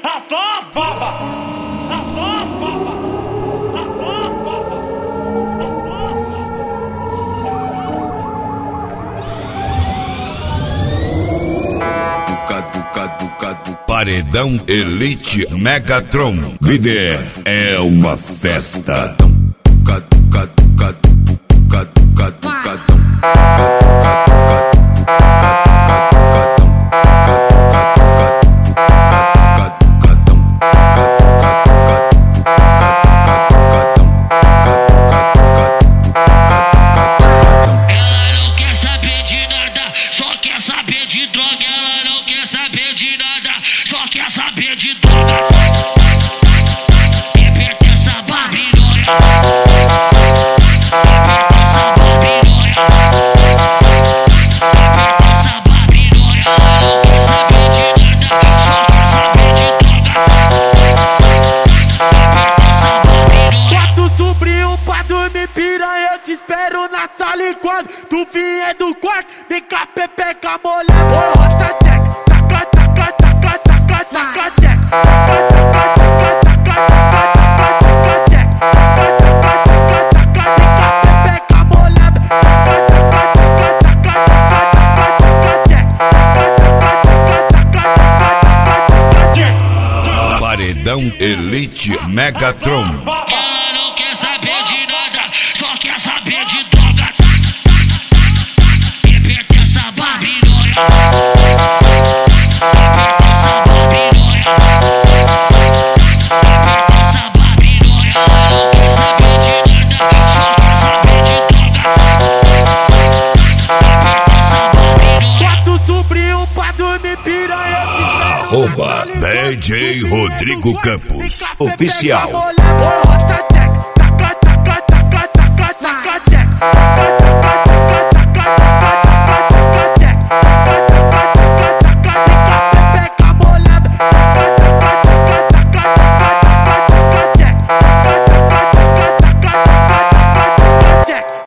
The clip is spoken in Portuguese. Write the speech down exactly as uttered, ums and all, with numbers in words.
Paredão Elite Megatron. Viver é uma festa. Quando tu vier do quarto, vem com a pepeca molhada. Ô, roça jack, taca, taca, taca, taca, taca, jack. Taca, taca, taca, taca, taca, taca, jack. Taca, taca, taca, taca, vem com a pepeca molhada. Taca, taca, taca, taca, taca, taca, jack. Taca, taca, taca, taca, taca, jack. Paredão Elite Megatron. Ela não quer saber de nada, só quer saber de droga. Arroba D J Rodrigo Campos Oficial.